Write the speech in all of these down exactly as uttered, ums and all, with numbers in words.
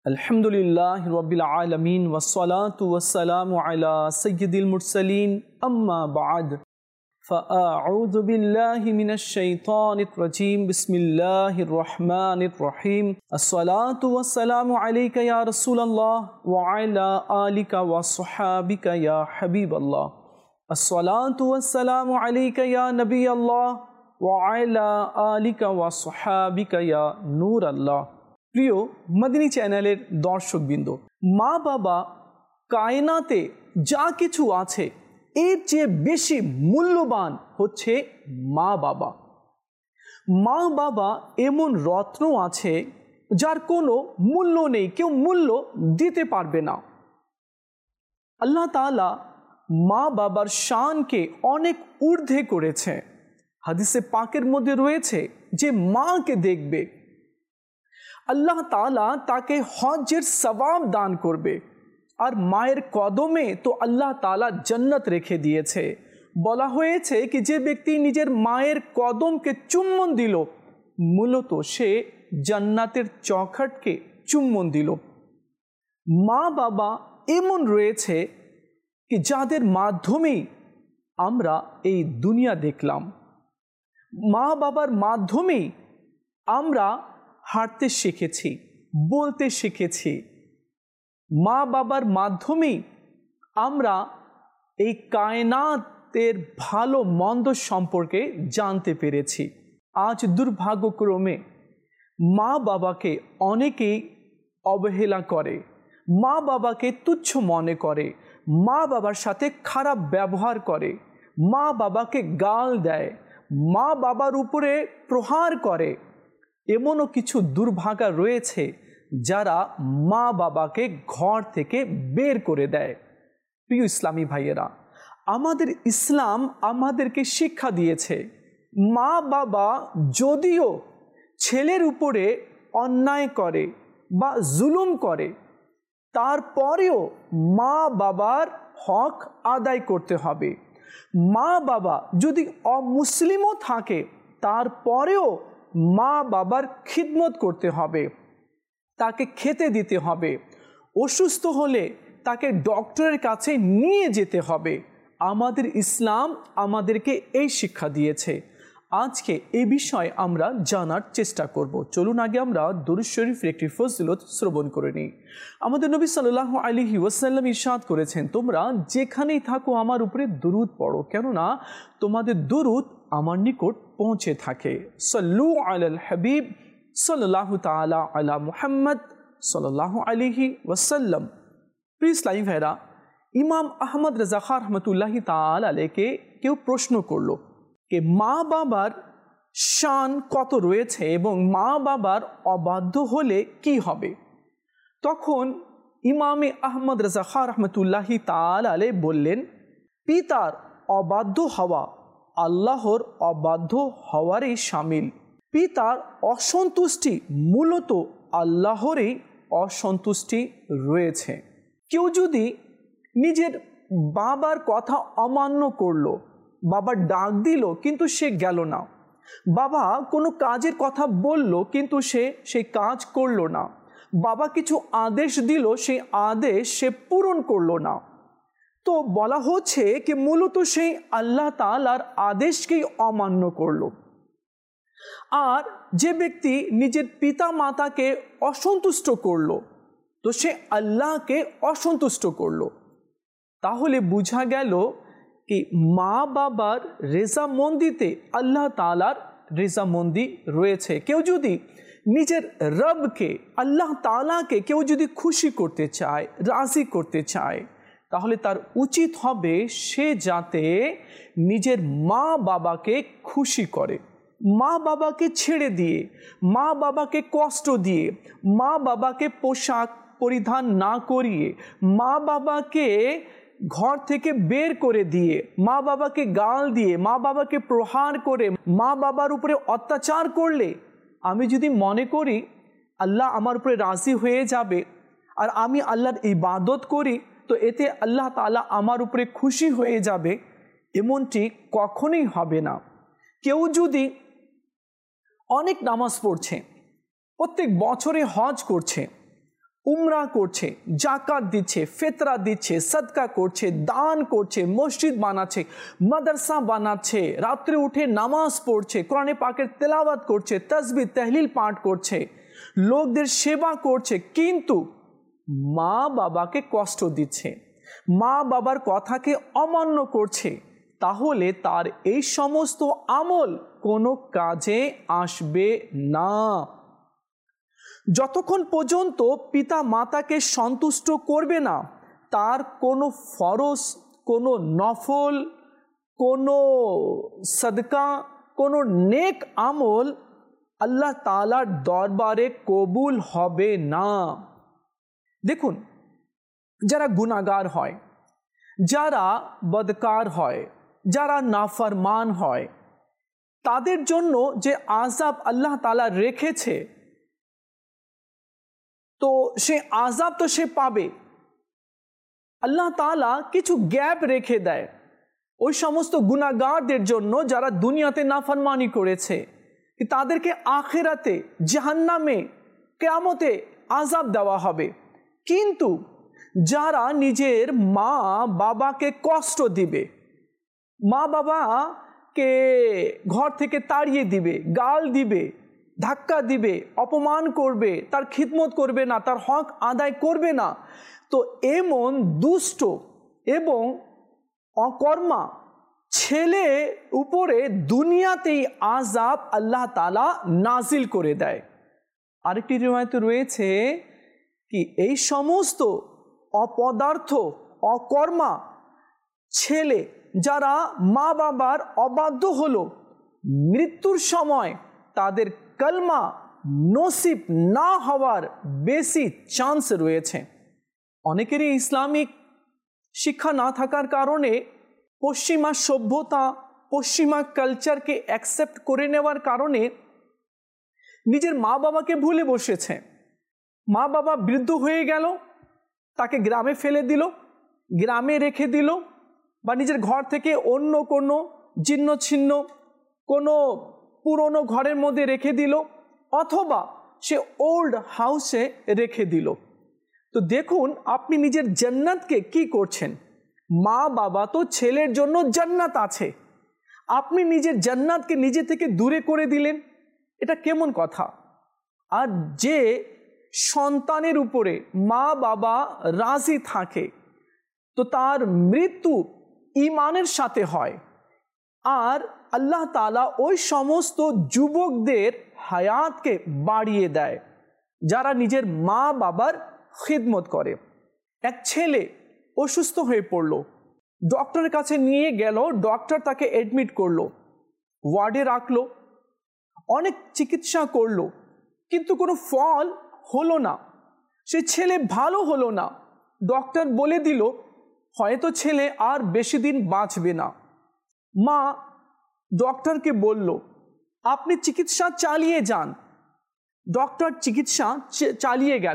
अल्हम्दुलिल्लाहि रब्बिल आलमीन वस्सलातु वस्सलामु अला सय्यिदिल मुरसलीन अम्मा बाद फ़अऊज़ु बिल्लाहि मिनश शैतानिर रजीम बिस्मिल्लाहिर रहमानिर रहीम अस्सलातु वस्सलामु अलैका या रसूलल्लाह व अला आलिका व अस्हाबिका या हबीबल्लाह अस्सलातु वस्सलामु अलैका या नबीअल्लाह व अला आलिका व अस्हाबिका या नूरल्लाह। প্রিয় মদিনী চ্যানেলের দর্শকবৃন্দ, মা বাবা কায়নাতে যা কিছু আছে এর চেয়ে বেশি মূল্যবান হচ্ছে মা বাবা। মা বাবা এমন রত্ন আছে যার কোনো মূল্য নেই, কেউ মূল্য দিতে পারবে না। আল্লাহ তাআলা মা বাবার শানকে অনেক ঊর্ধ্বে করেছে। হাদিসে পাকের মধ্যে রয়েছে যে মাকে দেখবে আল্লাহ তাআলা তাকে হজ্জের সওয়াব দান করবে, আর মায়ের কদমে তো আল্লাহ তাআলা জান্নাত রেখে দিয়েছে। বলা হয়েছে কি যে ব্যক্তি নিজের মায়ের কদমকে চুম্বন দিল মূলত সে জান্নাতের চৌখাটকে চুম্বন দিল। মা বাবা এমন রয়েছে কি যাদের মাধ্যমেই আমরা এই দুনিয়া দেখলাম। মা বাবার মাধ্যমেই আমরা হাঁটতে শিখেছি, বলতে শিখেছি। মা বাবার মাধ্যমেই আমরা এই কায়নাতের ভালো মন্দ সম্পর্কে জানতে পেরেছি। আজ দুর্ভাগ্যক্রমে মা বাবাকে অনেকেই অবহেলা করে, মা বাবাকে তুচ্ছ মনে করে, মা বাবার সাথে খারাপ ব্যবহার করে, মা বাবাকে গাল দেয়, মা বাবার উপরে প্রহার করে। এমনও কিছু দুর্ভাগা রয়েছে যারা মা বাবাকে ঘর থেকে বের করে দেয়। প্রিয় ইসলামী ভাইয়েরা, আমাদের ইসলাম আমাদেরকে শিক্ষা দিয়েছে মা বাবা যদিও ছেলের উপরে অন্যায় করে বা জুলুম করে তারপরেও মা বাবার হক আদায় করতে হবে। মা বাবা যদি অমুসলিমও থাকে তারপরেও মা বাবার খিদমত করতে হবে, তাকে খেতে দিতে হবে, অসুস্থ হলে তাকে ডক্টরের কাছে নিয়ে যেতে হবে। আমাদের ইসলাম আমাদেরকে এই শিক্ষা দিয়েছে। আজকে এই বিষয়ে আমরা জানার চেষ্টা করব। চলুন আগে আমরা দুরূদ শরীফের একটি ফজিলত শ্রবণ করে নিই। আমাদের নবী সাল্লাল্লাহু আলাইহি ওয়াসাল্লাম ইরশাদ করেছেন, তোমরা যেখানেই থাকো আমার উপরে দুরূদ পড়ো, কেননা তোমাদের দুরূদ আমার নিকট পৌঁছে থাকে। সাল্লু আলাল হাবিব সাল্লাল্লাহু তাআলা আলা মুহাম্মদ সাল্লাল্লাহু আলাইহি ওয়াসাল্লাম। প্রিয় ইসলামী ভাইরা, ইমাম আহমদ রাজা খান রহমতুল্লাহি তাআলা আলাইহিকে কেউ প্রশ্ন করলো যে মা বাবার শান কত রয়েছে এবং মা বাবার অবাধ্য হলে কি হবে। তখন ইমামে আহমদ রাজা খান রহমতুল্লাহি তাআলা আলাইহি বললেন, পিতার অবাধ্য হওয়া আল্লাহর অবাধ্য হওয়ারই শামিল। পিতার অসন্তুষ্টি মূলত আল্লাহরই অসন্তুষ্টি রয়েছে। কেউ যদি নিজের বাবার কথা অমান্য করলো, বাবা ডাক দিল কিন্তু সে গেল না, বাবা কোনো কাজের কথা বলল কিন্তু সে সেই কাজ করলো না, বাবা কিছু আদেশ দিল সেই আদেশ সে পূরণ করলো না, তো বলা হচ্ছে কি মূলত সেই আল্লাহ তাআলার আদেশকেই অমান্য করলো। আর যে ব্যক্তি নিজের পিতা মাতাকে অসন্তুষ্ট করলো তো সে আল্লাহকে অসন্তুষ্ট করলো। তাহলে বোঝা গেল কি মা বাবার রেজামন্দিতে আল্লাহ তাআলার রেজামন্দি রয়েছে। কেউ যদি নিজের রবকে আল্লাহ তাআলাকে কেউ যদি খুশি করতে চায়, রাজি করতে চায়, তাহলে তার উচিত হবে সে যাতে নিজের মা বাবাকে খুশি করে। মা বাবাকে ছেড়ে দিয়ে, মা বাবাকে কষ্ট দিয়ে, মা বাবাকে পোশাক পরিধান না করিয়ে, মা বাবাকে ঘর থেকে বের করে দিয়ে, মা বাবাকে গাল দিয়ে, মা বাবাকে প্রহার করে, মা বাবার উপরে অত্যাচার করলে আমি যদি মনে করি আল্লাহ আমার উপরে রাজি হয়ে যাবে আর আমি আল্লাহর ইবাদত করি তো এতে আল্লাহ তাআলা আমার উপরে খুশি হয়ে যাবে, এমনটি কখনোই হবে না। কেউ যদি অনেক নামাজ পড়ছে, প্রত্যেক বছরে হজ করছে, উমরা করছে, জাকাত দিচ্ছে, ফিতরা দিচ্ছে, সদকা করছে, দান করছে, মসজিদ বানাচ্ছে, মাদ্রাসা বানাচ্ছে, রাত্রে উঠে নামাজ পড়ছে, কোরআনে পাকের তেলাওয়াত করছে, তাসবিহ তাহলিল পাঠ করছে, লোকদের সেবা করছে, কিন্তু মা বাবাকে কষ্ট দিচ্ছে, মা বাবার কথাকে অমান্য করছে, তাহলে তার এই সমস্ত আমল কোনো কাজে আসবে না। যতক্ষণ পর্যন্ত পিতা মাতাকে সন্তুষ্ট করবে না, তার কোনো ফরজ, কোনো নফল, কোনো সদকা, কোনো নেক আমল আল্লাহ তাআলার দরবারে কবুল হবে না। দেখুন, যারা গুনাহগার হয়, যারা বদকার হয়, যারা নাফরমান হয়, তাদের জন্য যে আযাব আল্লাহ তাআলা রেখেছে, তো সে আযাব তো সে পাবে। আল্লাহ তাআলা কিছু গ্যাপ রেখে দেয় ওই সমস্ত গুনাহগারদের জন্য যারা দুনিয়াতে নাফরমানি করেছে, তাদেরকে আখিরাতে জাহান্নামে কিয়ামতে আযাব দেওয়া হবে। কিন্তু যারা নিজের মা বাবাকে কষ্ট দিবে, মা বাবাকে ঘর থেকে তাড়িয়ে দিবে, গাল দিবে, ধাক্কা দিবে, অপমান করবে, তার খিদমত করবে না, তার হক আদায় করবে না, তো এমন দুষ্ট এবং অকর্মা ছেলে উপরে দুনিয়াতেই আযাব আল্লাহ তাআলা নাজিল করে দেয়। আরেকটি রিওয়ায়াতে রয়েছে কি এই সমস্ত অপদার্থ অকর্মা ছেলে যারা মা বাবার অবাধ্য হলো, মৃত্যুর সময় তাদের কলমা নসিব না হওয়ার বেশি চান্স রয়েছে। অনেকেরই ইসলামিক শিক্ষা না থাকার কারণে পশ্চিমা সভ্যতা, পশ্চিমা কালচারকে অ্যাকসেপ্ট করে নেওয়ার কারণে নিজের মা বাবাকে ভুলে বসেছে। মা বাবা বৃদ্ধ হয়ে গেল, তাকে গ্রামে ফেলে দিল, গ্রামে রেখে দিল, বা নিজের ঘর থেকে অন্য কোনো জীর্ণ ছিন্ন কোনো পুরনো ঘরের মধ্যে রেখে দিল, অথবা সে ওল্ড হাউসে রেখে দিল। তো দেখুন, আপনি নিজের জান্নাতকে কি করছেন? মা বাবা তো ছেলের জন্য জান্নাত আছে, আপনি নিজের জান্নাতকে নিজে থেকে দূরে করে দিলেন, এটা কেমন কথা? আর যে সন্তানের উপরে মা বাবা রাজি থাকে, তো তার মৃত্যু ঈমানের সাথে হয়, আর আল্লাহ তাআলা ওই সমস্ত যুবকদের হায়াতকে বাড়িয়ে দেয় যারা নিজের মা বাবার খিদমত করে। এক ছেলে অসুস্থ হয়ে পড়ল, ডক্টরের কাছে নিয়ে গেল, ডক্টর তাকে অ্যাডমিট করলো, ওয়ার্ডে রাখলো, অনেক চিকিৎসা করলো, কিন্তু কোনো ফল হলো না। সে ছেলে ভালো হলো না। ডক্টর বলে দিল হয়তো ছেলে আর বেশি দিন বাঁচবে না। মা ডক্টরকে বলল আপনি চিকিৎসা চালিয়ে যান। ডক্টর চিকিৎসা চালিয়ে গেল,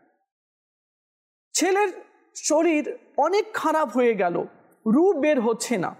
ছেলের শরীর অনেক খারাপ হয়ে গেল, রূপ বের হচ্ছে না।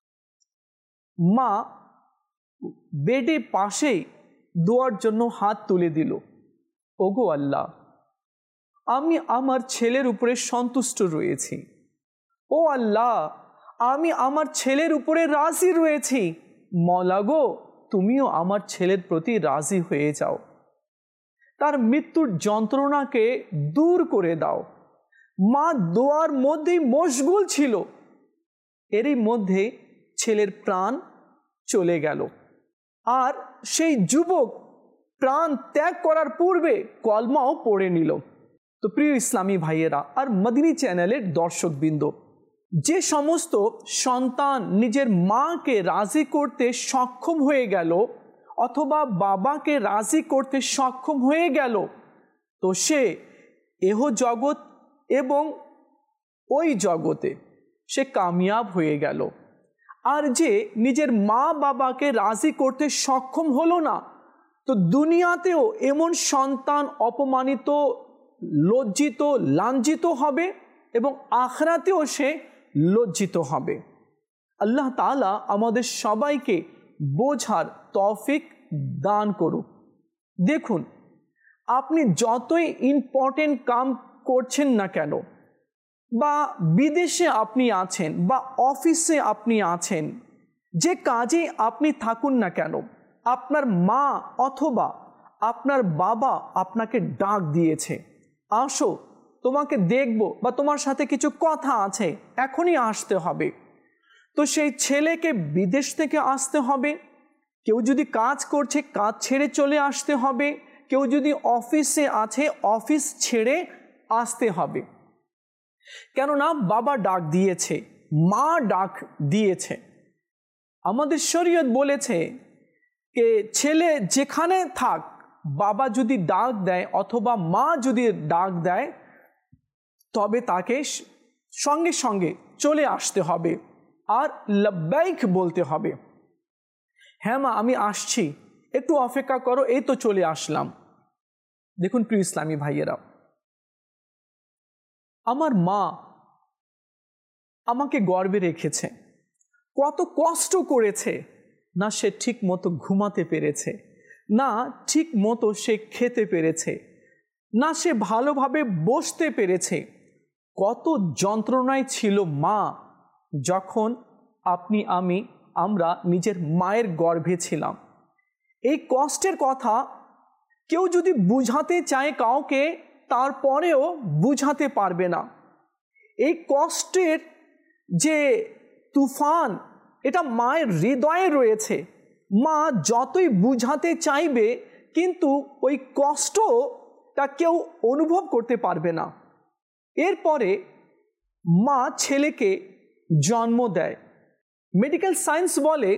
মা বেডে পাশেই দোয়ার জন্য হাত তুলে দিল, ওগো আল্লাহ, আমি আমার ছেলের উপরে সন্তুষ্ট রয়েছি, ও আল্লাহ, আমি আমার ছেলের উপরে রাজি রয়েছি, মওলা গো, তুমিও আমার ছেলের প্রতি রাজি হয়ে যাও, তার মৃত্যুর যন্ত্রণাকে দূর করে দাও। মা দোয়ার মধ্যেই মশগুল ছিল, এরই মধ্যে ছেলের প্রাণ চলে গেল। আর সেই যুবক প্রাণ ত্যাগ করার পূর্বে কলমাও পড়ে নিল। তো প্রিয় ইসলামী ভাইয়েরা আর মদিনী চ্যানেলের দর্শকবৃন্দ, যে সমস্ত সন্তান নিজের মাকে রাজি করতে সক্ষম হয়ে গেল অথবা বাবাকে রাজি করতে সক্ষম হয়ে গেল, তো সে এহ জগৎ এবং ওই জগতে সে কামিয়াব হয়ে গেল। আর যে নিজের মা বাবাকে রাজি করতে সক্ষম হলো না, তো দুনিয়াতেও এমন সন্তান অপমানিত, লজ্জিত, লাঞ্ছিত হবে এবং আখিরাতেও সে লজ্জিত হবে। আল্লাহ তাআলা আমাদের সবাইকে বোঝার তৌফিক দান করুক। দেখুন, আপনি যতই ইম্পর্টেন্ট কাম করছেন না কেন, বা বিদেশে আপনি আছেন বা অফিসে আপনি আছেন, যে কাজে আপনি থাকুন না কেন, আপনার মা অথবা আপনার বাবা আপনাকে ডাক দিয়েছে, আসো তোমাকে দেখব বা তোমার সাথে কিছু কথা আছে, এখনই আসতে হবে। তো সেই ছেলেকে বিদেশ থেকে আসতে হবে, কেউ যদি কাজ করছে কাজ ছেড়ে চলে আসতে হবে, কেউ যদি অফিসে আছে অফিস ছেড়ে আসতে হবে। কেননা বাবা ডাক দিয়েছে, মা ডাক দিয়েছে। আমাদের শরীয়ত বলেছে যে ছেলে যেখানে থাক, বাবা যদি ডাক দেয় অথবা মা যদি ডাক দেয়, তবে তাকে সঙ্গে সঙ্গে চলে আসতে হবে আর লব্বাইক বলতে হবে। হ্যাঁ মা আমি আসছি, একটু অপেক্ষা করো, এই তো চলে আসলাম। দেখুন প্রিয় ইসলামী ভাইয়েরা, আমার মা আমাকে গর্ভে রেখেছে, কত কষ্ট করেছে, না সে ঠিক মতো ঘুমাতে পেরেছে, না ঠিক মতো সে খেতে পেরেছে, না সে ভালোভাবে বসতে পেরেছে। কত যন্ত্রণায় ছিল মা যখন আপনি আমি আমরা নিজের মায়ের গর্ভে ছিলাম। এই কষ্টের কথা কেউ যদি বুঝাতে চায় কাউকে, তারপরেও বুঝাতে পারবে না। এই কষ্টের যে তুফান, এটা মায়ের হৃদয়ে রয়েছে। মা যতই বুঝাতে চাইবে, কিন্তু ওই কষ্টটা কেউ অনুভব করতে পারবে না। এরপরে মা ছেলেকে জন্ম দেয়। মেডিকেল সায়েন্স বলে,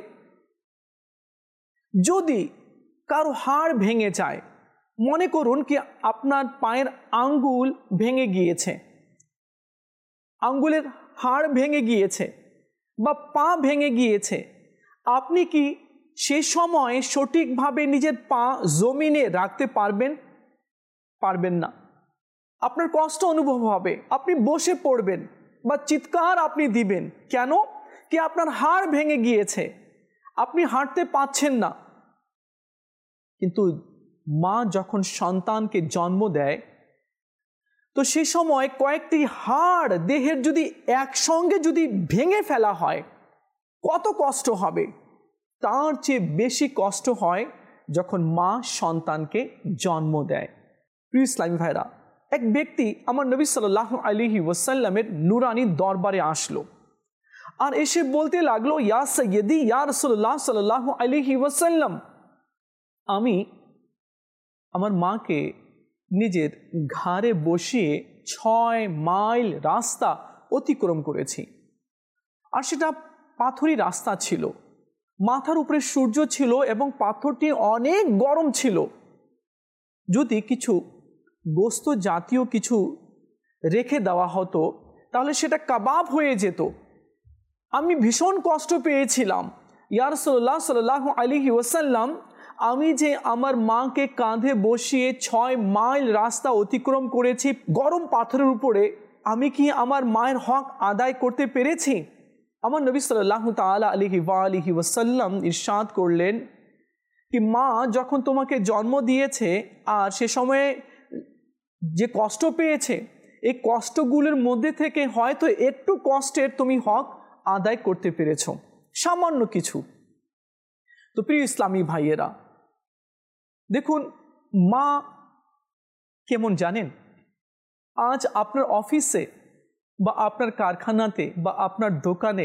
যদি কারো হাড় ভেঙে যায়, মনে করুন কি আপনার পায়ের আঙ্গুল ভেঙে গিয়েছে, আঙ্গুলের হাড় ভেঙে গিয়েছে বা পা ভেঙে গিয়েছে, আপনি কি সে সময় সঠিকভাবে নিজের পা জমিনে রাখতে পারবেন? পারবেন না। আপনার কষ্ট অনুভব হবে, আপনি বসে পড়বেন বা চিৎকার আপনি দিবেন। কেন? কি আপনার হাড় ভেঙে গিয়েছে, আপনি হাঁটতে পাচ্ছেন না। কিন্তু মা যখন সন্তানকে জন্ম দেয়, তো সে সময় কয়েকটি হাড় দেহের যদি একসঙ্গে যদি ভেঙে ফেলা হয়, কত কষ্ট হবে। তার চেয়ে বেশি কষ্ট হয় যখন মা সন্তানকে জন্ম দেয়। প্রিয় ইসলামী ভাইরা, এক ব্যক্তি আমার নবী সাল্লাল্লাহু আলাইহি ওয়াসাল্লামের নুরানি দরবারে আসলো আর এসে বলতে লাগলো, ইয়া সাইয়্যিদি ইয়া রাসূলুল্লাহ সাল্লাল্লাহু আলাইহি ওয়াসাল্লাম, আমি আমার মাকে নিজের ঘাড়ে বসিয়ে ছয় মাইল রাস্তা অতিক্রম করেছি, আর সেটা পাথুরি রাস্তা ছিল, মাথার উপরে সূর্য ছিল এবং পাথরটি অনেক গরম ছিল। যদি কিছু গোস্ত জাতীয় কিছু রেখে দেওয়া হতো তাহলে সেটা কাবাব হয়ে যেত। আমি ভীষণ কষ্ট পেয়েছিলাম। ইয়া রাসূলুল্লাহ সাল্লাল্লাহু আলাইহি ওয়াসাল্লাম, আমি যে আমার মাকে কাঁধে বসিয়ে ছয় মাইল রাস্তা অতিক্রম করেছি গরম পাথরের উপরে, আমি কি আমার মায়ের হক আদায় করতে পেরেছি? আমার নবী সাল্লাল্লাহু তাআলা আলাইহি ওয়া আলিহি ওয়াসাল্লাম ইরশাদ করলেন কি, মা যখন তোমাকে জন্ম দিয়েছে আর সে সময়ে যে কষ্ট পেয়েছে, এই কষ্টগুলোর মধ্যে থেকে হয়তো একটু কষ্টের তুমি হক আদায় করতে পেরেছ, সামান্য কিছু। তো প্রিয় ইসলামী ভাইয়েরা, দেখুন মা কেমন জানেন? আজ আপনার অফিসে বা আপনার কারখানাতে বা আপনার দোকানে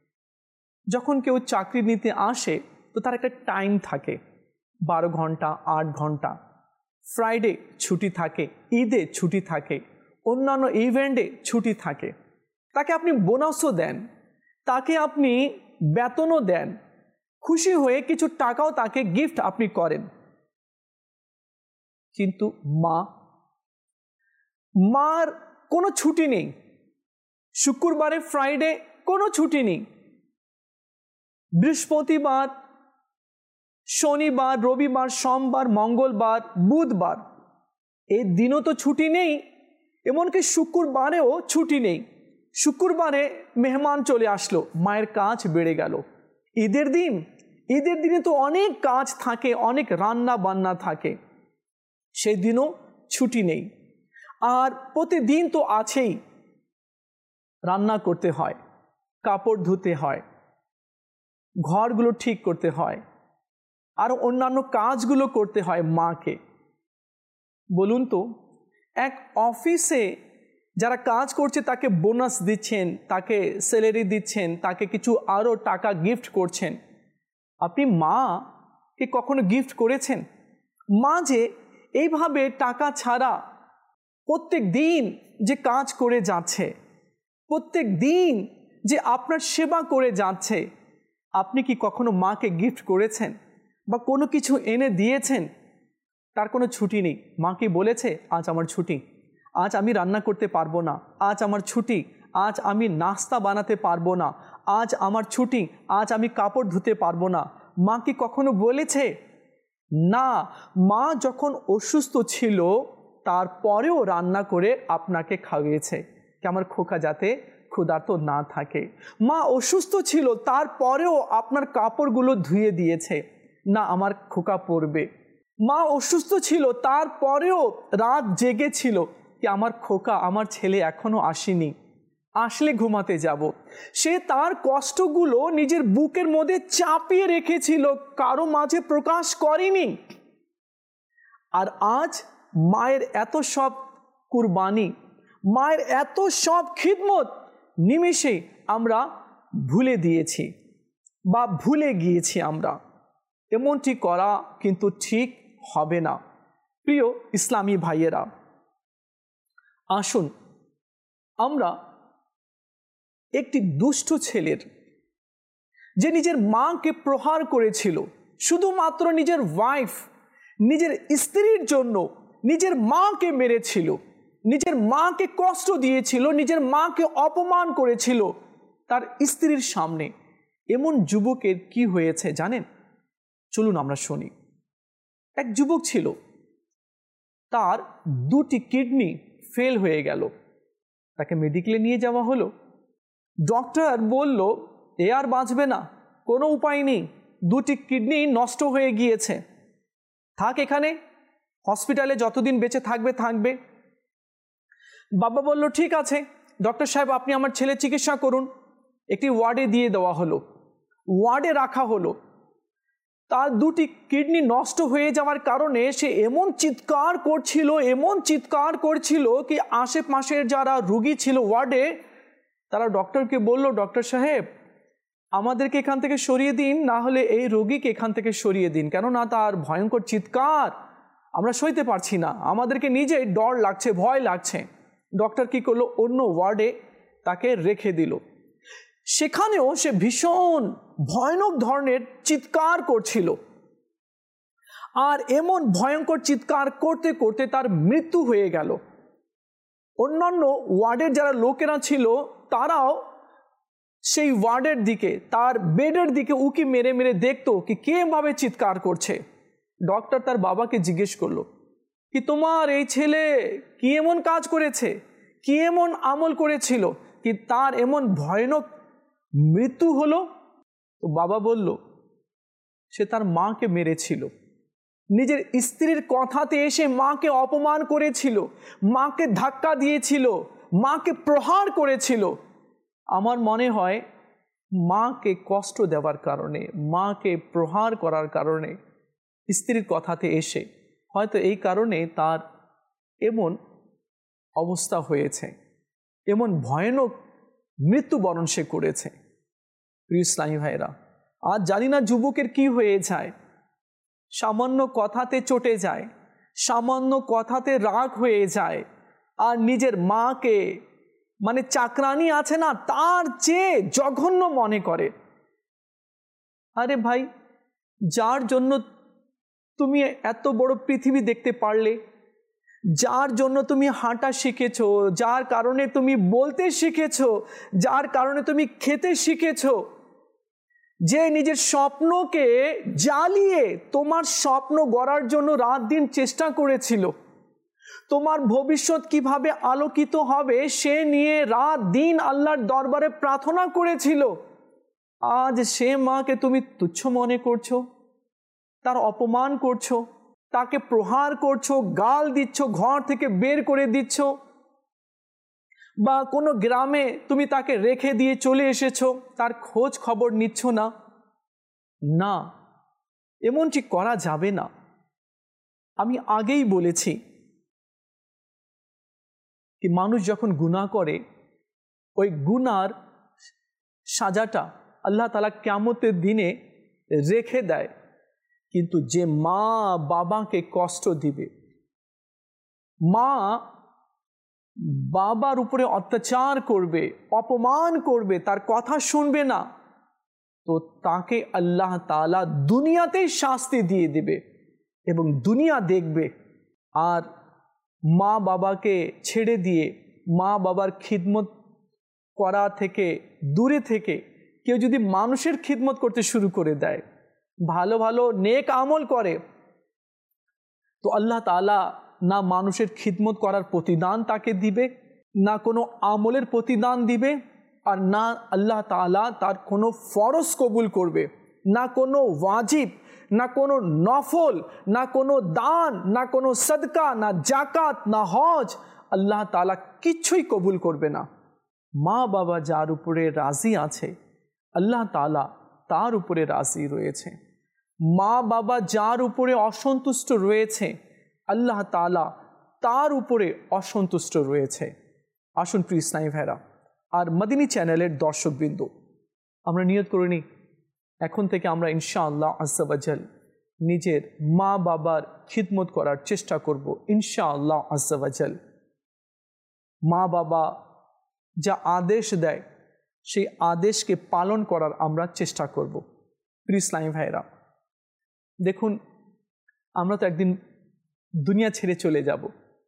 যখন কেউ চাকরি নিতে আসে, তো তার একটা টাইম থাকে, বারো ঘন্টা আট ঘন্টা। ফ্রাইডে ছুটি থাকে, ঈদে ছুটি থাকে, অন্যান্য ইভেন্টে ছুটি থাকে। তাকে আপনি বোনাসও দেন, তাকে আপনি বেতনও দেন, খুশি হয়ে কিছু টাকাও তাকে গিফট আপনি করেন। কিন্তু মা মার কোনো ছুটি নেই। শুক্রবারে ফ্রাইডে কোনো ছুটি নেই, বৃহস্পতিবার শনিবার রবিবার সোমবার মঙ্গলবার বুধবার এই দিনও তো ছুটি নেই, এমনকি শুক্রবারেও ছুটি নেই। শুক্রবারে মেহমান চলে আসলো, মায়ের কাজ বেড়ে গেল। ঈদের দিন ঈদের দিনে তো অনেক কাজ থাকে, অনেক রান্না বান্না থাকে। সেই দিনও ছুটি নেই। আর প্রতিদিন তো আছেই, রান্না করতে হয়, কাপড় ধুতে হয়, ঘরগুলো ঠিক করতে হয়, আর অন্যান্য কাজগুলো করতে হয় মাকে। বলুন তো, এক অফিসে যারা কাজ করছে তাকে বোনাস দিচ্ছেন, তাকে স্যালারি দিচ্ছেন, তাকে কিছু আরও টাকা গিফট করছেন। আপনি মাকে কখনো গিফট করেছেন? মা যে এইভাবে টাকা ছাড়া প্রত্যেক দিন যে কাজ করে যাচ্ছে, প্রত্যেক দিন যে আপনার সেবা করে যাচ্ছে, আপনি কি কখনো মাকে গিফট করেছেন বা কোনো কিছু এনে দিয়েছেন? তার কোনো ছুটি নেই। মা কি বলেছে আজ আমার ছুটি, আজ আমি রান্না করতে পারবো না, আজ আমার ছুটি, আজ আমি নাস্তা বানাতে পারবো না, আজ আমার ছুটি, আজ আমি কাপড় ধুতে পারবো না? মা কি কখনো বলেছে? না। মা যখন অসুস্থ ছিল তারপরেও রান্না করে আপনাকে খাইয়েছে, কি আমার খোকা যাতে ক্ষুধার্ত না থাকে। মা অসুস্থ ছিল তারপরেও আপনার কাপড়গুলো ধুয়ে দিয়েছে, না আমার খোকা পরবে। মা অসুস্থ ছিল তারপরেও রাত জেগেছিল, কি আমার খোকা, আমার ছেলে এখনো আসেনি, আসলে ঘুমাতে যাব। সে তার কষ্টগুলো নিজের বুকের মধ্যে চাপিয়ে রেখেছিল, কারো মাঝে প্রকাশ করেনি। আর আজ মায়ের এত সব কুরবানি, মায়ের এত সব খিদমত নিমেষে আমরা ভুলে দিয়েছি বা ভুলে গিয়েছি আমরা। এমনটি করা কিন্তু ঠিক হবে না। প্রিয় ইসলামী ভাইয়েরা, আসুন আমরা একটি দুষ্ট ছেলের, যে নিজের মাকে প্রহার করেছিল, শুধুমাত্র নিজের ওয়াইফ, নিজের স্ত্রীর জন্য নিজের মাকে মেরেছিল, নিজের মাকে কষ্ট দিয়েছিল, নিজের মাকে অপমান করেছিল তার স্ত্রীর সামনে, এমন যুবকের কি হয়েছে জানেন? চলুন আমরা শুনি। এক যুবক ছিল, তার দুটি কিডনি ফেল হয়ে গেল, তাকে মেডিকেলে নিয়ে যাওয়া হলো। ডক্টর বলল এ আর বাঁচবে না, কোনো উপায় নেই, দুটি কিডনি নষ্ট হয়ে গিয়েছে, থাক এখানে, হসপিটালে যতদিন বেঁচে থাকবে থাকবে। বাবা বলল ঠিক আছে ডক্টর সাহেব, আপনি আমার ছেলে চিকিৎসা করুন। একটি ওয়ার্ডে দিয়ে দেওয়া হলো, ওয়ার্ডে রাখা হলো। তার দুটি কিডনি নষ্ট হয়ে যাওয়ার কারণে সে এমন চিৎকার করছিল, এমন চিৎকার করছিল কি আশেপাশের যারা রুগী ছিল ওয়ার্ডে, তারা ডক্টরকে বলল ডক্টর সাহেব আমাদেরকে এখান থেকে সরিয়ে দিন, না হলে এই রোগীকে এখান থেকে সরিয়ে দিন, কেননা তার ভয়ঙ্কর চিৎকার আমরা সইতে পারছি না, আমাদেরকে নিজেই ডর লাগছে, ভয় লাগছে। ডক্টর কি করলো, অন্য ওয়ার্ডে তাকে রেখে দিল। সেখানেও সে ভীষণ ভয়ানক ধরনের চিৎকার করছিল, আর এমন ভয়ঙ্কর চিৎকার করতে করতে তার মৃত্যু হয়ে গেল। অন্যান্য ওয়ার্ডের যারা লোকেরা ছিল তারাও সেই ওয়ার্ডের দিকে, তার বেডের দিকে উকি মেরে মেরে দেখতো কি কেভাবে চিৎকার করছে। ডক্টর তার বাবাকে জিজ্ঞেস করলো কি তোমার এই ছেলে কি এমন কাজ করেছে, কি এমন আমল করেছিল কি তার এমন ভয়ানক মৃত্যু হলো? তো বাবা বলল সে তার মাকে মেরেছিল, নিজের স্ত্রীর কথাতে এসে মাকে অপমান করেছিল, মাকে ধাক্কা দিয়েছিল, মাকে প্রহার করেছিল। আমার মনে হয় মাকে কষ্ট দেওয়ার কারণে, মাকে প্রহার করার কারণে, স্ত্রীর কথাতে এসে হয়তো এই কারণে তার এমন অবস্থা হয়েছে, এমন ভয়ানক মৃত্যুবরণ সে করেছে। প্রিয় ইসলামী ভাইরা, আজ জানি না যুবকের কি হয়ে যায়, সামান্য কথাতে চটে যায়, সামান্য কথাতে রাগ হয়ে যায়, আর নিজের মাকে মানে চাকরানি আছে না তার চেয়ে জঘন্য মনে করে। আরে ভাই, যার জন্য তুমি এত বড় পৃথিবী দেখতে পারলে, যার জন্য তুমি হাঁটা শিখেছো, যার কারণে তুমি বলতে শিখেছো, যার কারণে তুমি খেতে শিখেছো, যে নিজের স্বপ্নকে জ্বালিয়ে তোমার স্বপ্ন গড়ার জন্য রাত দিন চেষ্টা করেছিল, তোমার ভবিষ্যৎ কিভাবে আলোকিত হবে সে নিয়ে রাত দিন আল্লাহর দরবারে প্রার্থনা করেছিল, আজ সে মাকে তুমি তুচ্ছ মনে করছো, তার অপমান করছো, তাকে প্রহার করছো, গাল দিচ্ছ, ঘর থেকে বের করে দিচ্ছ, বা কোনো গ্রামে তুমি তাকে রেখে দিয়ে চলে এসেছো, তার খোঁজ খবর নিচ্ছ না। না, এমনটি করা যাবে না। আমি আগেই বলেছি কি মানুষ যখন গুনাহ করে, ওই গুনার সাজাটা আল্লাহ তাআলা কিয়ামতের দিনে রেখে দেয়। কিন্তু যে মা বাবাকে কষ্ট দিবে, মা বাবার উপরে অত্যাচার করবে, অপমান করবে, তার কথা শুনবে না, তো তাকে আল্লাহ তাআলা দুনিয়াতেই শাস্তি দিয়ে দিবে এবং দুনিয়া দেখবে। আর মা বাবাকে ছেড়ে দিয়ে মা বাবার খিদমত করা থেকে দূরে থেকে কেউ যদি মানুষের খিদমত করতে শুরু করে দেয়, ভালো ভালো নেক আমল করে, তো আল্লাহ তাআলা না মানুষের খিদমত করার প্রতিদান তাকে দিবে, না কোনো আমলের প্রতিদান দিবে, আর না আল্লাহ তাআলা তার কোনো ফরজ কবুল করবে, না কোনো ওয়াজিব, না কোনো নফল, না কোনো দান, না কোনো সদকা, না জাকাত, না হজ, আল্লাহ তাআলা কিচ্ছুই কবুল করবে না। মা বাবা যার উপরে রাজি আছে, আল্লাহ তাআলা তার উপরে রাজি রয়েছে। মা বাবা যার উপরে অসন্তুষ্ট রয়েছে, আল্লাহ তাআলা তার উপরে অসন্তুষ্ট রয়েছে। আসুন প্রিয় ইসলামী ভাইরা আর মদিনী চ্যানেলের দর্শকবৃন্দ, আমরা নিয়ত করে নিই, এখন থেকে আমরা ইনশাআল্লাহ আজ্জা ওয়া জাল নিজের মা বাবার খিদমত করার চেষ্টা করব ইনশাআল্লাহ আজ্জা ওয়া জাল। মা বাবা যা আদেশ দেয় সেই আদেশকে পালন করার আমরা চেষ্টা করব। প্রিয় ইসলামী ভাইরা, দেখুন আমরা তো একদিন দুনিয়া ছেড়ে চলে যাব,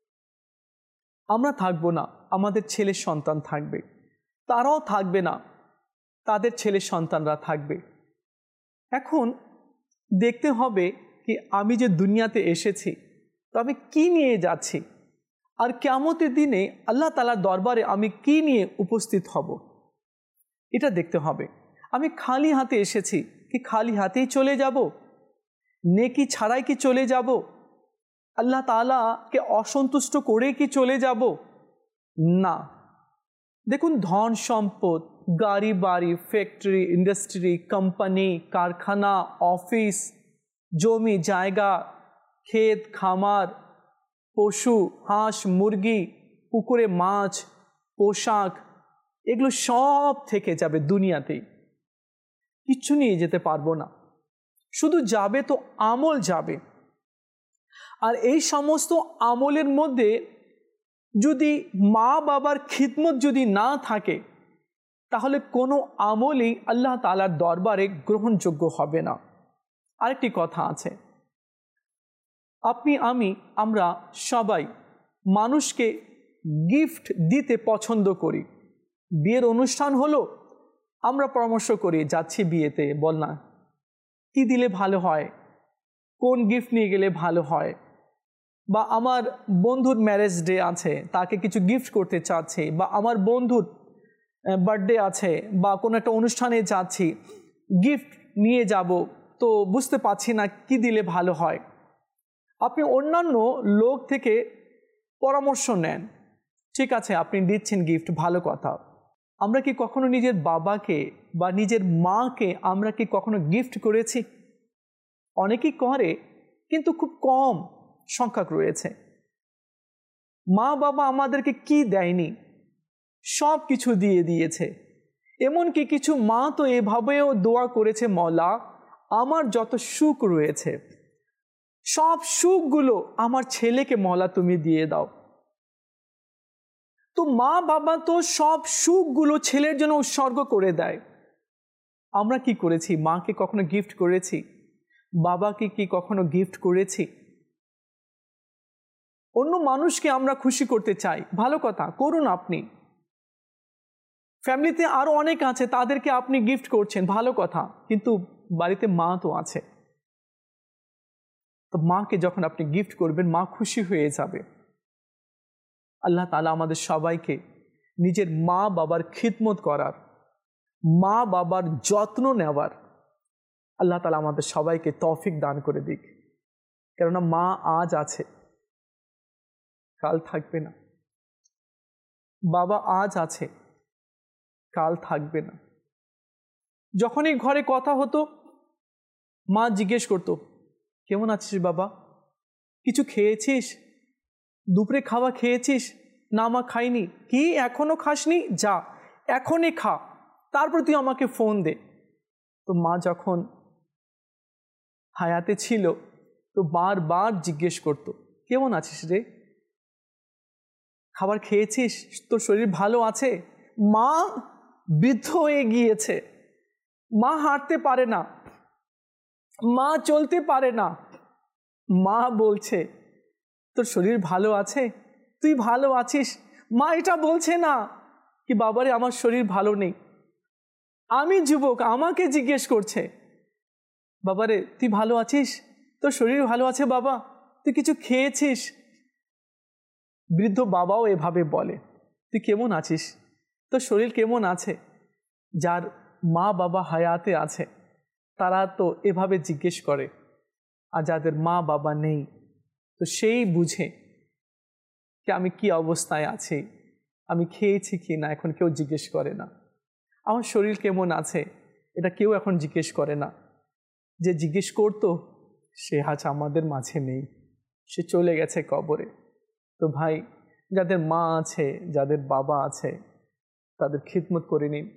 আমরা থাকবো না, আমাদের ছেলের সন্তান থাকবে, তারাও থাকবে না, তাদের ছেলের সন্তানরা থাকবে। এখন দেখতে হবে কি আমি যে দুনিয়াতে এসেছি তো আমি কি নিয়ে যাচ্ছি, আর কিয়ামতের দিনে আল্লাহ তাআলার দরবারে আমি কি নিয়ে উপস্থিত হব, এটা দেখতে হবে। আমি খালি হাতে এসেছি কি খালি হাতেই চলে যাব, নেকি ছাড়াই কি চলে যাব, আল্লাহ তাআলাকে অসন্তুষ্ট করে কি চলে যাব? না। দেখুন, ধন সম্পদ, গাড়ি বাড়ি, ফ্যাক্টরি, ইন্ডাস্ট্রি, কোম্পানি, কারখানা, অফিস, জমি জায়গা, ক্ষেত খামার, পশু, হাঁস মুরগি, পুকুরে মাছ, পোশাক, এগুলো সব থেকে যাবে দুনিয়াতেই, কিচ্ছু নিয়ে যেতে পারবো না। শুধু যাবে তো আমল যাবে। আর এই সমস্ত আমলের মধ্যে যদি মা বাবার খিদমত যদি না থাকে, তাহলে কোনো আমলই আল্লাহ তাআলার দরবারে গ্রহণযোগ্য হবে না। আরেকটি কথা আছে, আপনি আমি আমরা সবাই মানুষকে গিফট দিতে পছন্দ করি। বিয়ের অনুষ্ঠান হলো, আমরা পরামর্শ করি যাচ্ছি বিয়েতে, বল না কি দিলে ভালো হয়, কোন গিফট নিয়ে গেলে ভালো হয়, বা আমার বন্ধুর ম্যারেজ ডে আছে, তাকে কিছু গিফট করতে চাচ্ছি, বা আমার বন্ধুর বার্থডে আছে, বা কোনো একটা অনুষ্ঠানে যাচ্ছি, গিফট নিয়ে যাব, তো বুঝতে পারছি না কি দিলে ভালো হয়। আপনি অন্যান্য লোক থেকে পরামর্শ নেন, ঠিক আছে আপনি দিচ্ছেন গিফট, ভালো কথা। আমরা কি কখনো নিজের বাবাকে বা নিজের মাকে আমরা কি কখনো গিফট করেছি? অনেকেই করে, কিন্তু খুব কম সংখ্যক রয়েছে। মা বাবা আমাদেরকে কি দেয়নি, সব কিছু দিয়ে দিয়েছে। এমনকি কিছু মা তো এভাবেও দোয়া করেছে, মওলা আমার যত সুখ রয়েছে সব সুখগুলো আমার ছেলেকে মওলা তুমি দিয়ে দাও। তো মা বাবা তো সব সুখগুলো ছেলের জন্য উৎসর্গ করে দেয়। আমরা কি করেছি? মাকে কখনো গিফট করেছি? বাবাকে কি কখনো গিফট করেছি? অন্য মানুষকে আমরা খুশি করতে চাই, ভালো কথা, করুন আপনি। ফ্যামিলিতে আরো অনেক আছে, তাদেরকে আপনি গিফট করছেন, ভালো কথা, কিন্তু বাড়িতে মা তো আছে। তো মাকে যখন আপনি গিফট করবেন, মা খুশি হয়ে যাবে। আল্লাহ তাআলা আমাদের সবাইকে নিজের মা বাবার খিদমত করার, মা বাবার যত্ন নেওয়ার আল্লাহ তাআলা আমাদের সবাইকে তৌফিক দান করে দিক। কেননা মা আজ আছে, কাল থাকবে না। বাবা আজ আছে, কাল থাকবে না। যখনই ঘরে কথা হতো, মা জিজ্ঞেস করতো, কেমন আছিস বাবা? কিছু খেয়েছিস? দুপুরে খাওয়া খেয়েছিস? না মা, খাইনি। কি এখনো খাসনি? যা এখনই খা, তারপর তুই আমাকে ফোন দে। তো মা যখন হায়াতে ছিল তো বারবার জিজ্ঞেস করতো, কেমন আছিস রে? খাবার খেয়েছিস? তোর শরীর ভালো আছে? মা বৃদ্ধ হয়ে গিয়েছে, মা হাঁটতে পারে না, মা চলতে পারে না। মা বলছে, তোর শরীর ভালো আছে? তুই ভালো আছিস? মা এটা বলছে না কি বাবারে আমার শরীর ভালো নেই। আমি যুবক, আমাকে জিজ্ঞেস করছে, বাবারে তুই ভালো আছিস? তোর শরীর ভালো আছে বাবা? তুই কিছু খেয়েছিস? বৃদ্ধ বাবাও এভাবে বলে, তুই কেমন আছিস? তোর শরীর কেমন আছে? যার মা বাবা হায়াতে আছে তারা তো এভাবে জিজ্ঞেস করে, আর যাদের মা বাবা নেই তো সেই বুঝে যে আমি কি অবস্থায় আছি, আমি খেয়েছি কি না এখন কেউ জিজ্ঞেস করে না। আমার শরীর কেমন আছে এটা কেউ এখন জিজ্ঞেস করে না। যে জিজ্ঞেস করতো সে আজ আমাদের মাঝে নেই, সে চলে গেছে কবরে। তো ভাই, যাদের মা আছে, যাদের বাবা আছে, তাদের খিদমত করে নিন,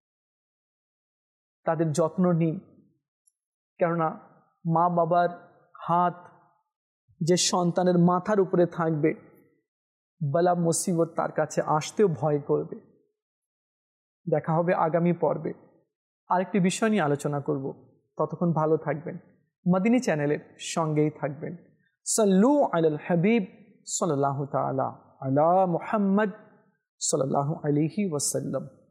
তাদের যত্ন নিন। কেননা মা বাবার হাত যে সন্তানের মাথার উপরে থাকবে, বালা মুসিবত তার কাছে আসতেও ভয় করবে। দেখা হবে আগামী পর্বে, আরেকটি বিষয় নিয়ে আলোচনা করব। ততক্ষণ ভালো থাকবেন, মদিনী চ্যানেলের সঙ্গেই থাকবেন। সাল্লু আলাল হাবিব সাল্লাল্লাহু তাআলা আলা মুহাম্মদ সাল্লাল্লাহু আলাইহি ওয়াসাল্লাম।